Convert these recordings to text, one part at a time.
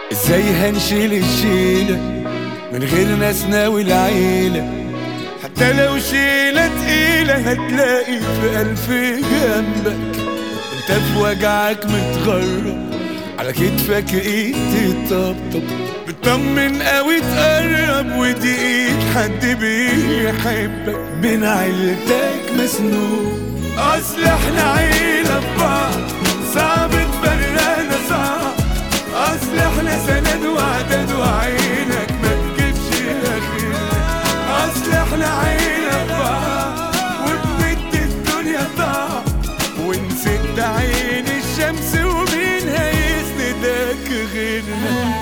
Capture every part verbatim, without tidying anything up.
ازاي هنشيل الشيلة من غير ناسنا والعيلة؟ حتى لو شيلة تقيلة هتلاقي في ألف جنبك. انت في وجعك متغرب، على كتفك ايد تطبطب، بتطمن قوي تقرب، ودي ايد حد بيحبك. من عيلتك مسنون، اصل احنا عيلة ببعض، صعب تفرقنا صعب. اصل احنا سند وعدد وعينك ما تجيبش اخرنا. اصل احنا عيلة ببعض وبندي الدنيا طعم، ونسد عين الشمس ومين هيسندك غيرنا.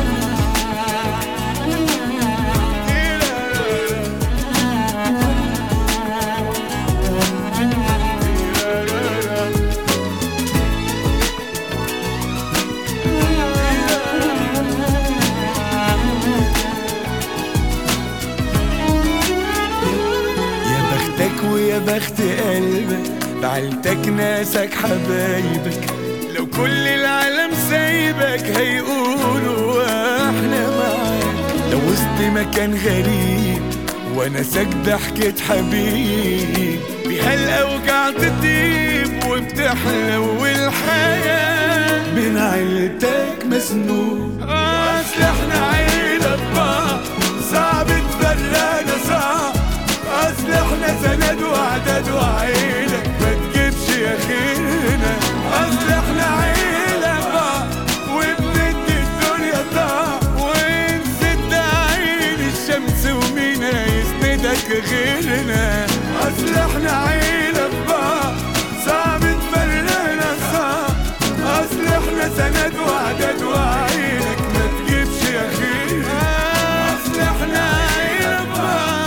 ويا بخت قلبك بعيلتك ناسك حبايبك. لو كل العالم سايبك هيقولوا احنا معاك. لو وسط مكان غريب وناسك ضحكة حبيب، بيها الاوجاع تطيب وبتحلو الحياة. من عيلتك مسنون، اصل احنا عيلة ببعض، صعب تفرقنا صعب. اصل احنا سند وعدد وعينك ما تجيبش يا خيرنا. اصل احنا عيلة بقى وبندي الدنيا طعم، ونسد عين الشمس ومين هيسندك غيرنا. اصل احنا عيلة بقى صعب تفرقنا صعب. اصل احنا سند وعدد وعينك ما تجيبش يا خيرنا. اصل احنا عيلة بقى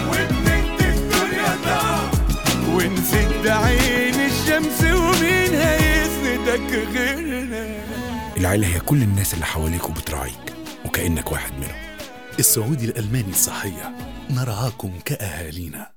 ونسد عين الشمس ومين هيسندك غيرنا. العيلة هي كل الناس اللي حواليك وبتراعيك وكأنك واحد منهم. السعودي الألماني الصحية، نرعاكم كأهالينا.